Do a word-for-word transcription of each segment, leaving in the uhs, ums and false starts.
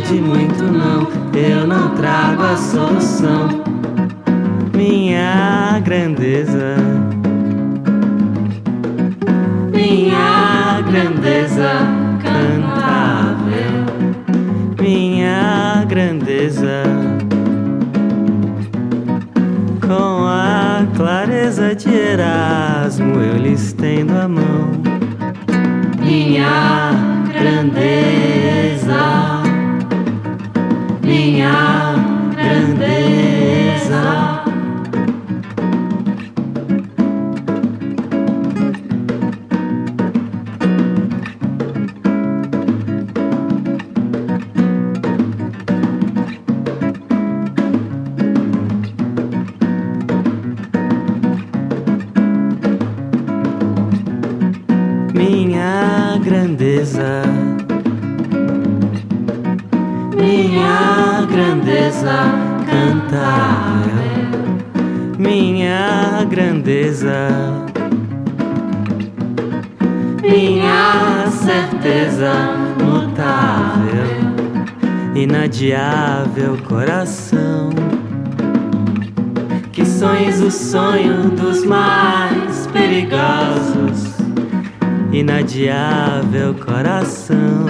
de muito não, eu não trago a solução. Minha grandeza, minha grandeza cantável, minha grandeza, com a clareza de Erasmo eu lhes tendo a mão. Minha grandeza, minha grandeza, minha grandeza, minha grandeza cantável, minha grandeza, minha certeza mutável, inadiável coração, que sonhes o sonho dos mais perigosos. Inadiável coração,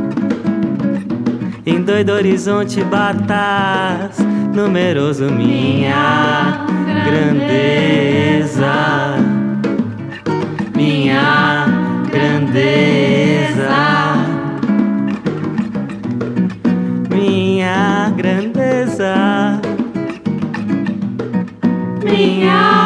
em doido horizonte batas, numeroso minha grandeza, minha grandeza, minha grandeza, minha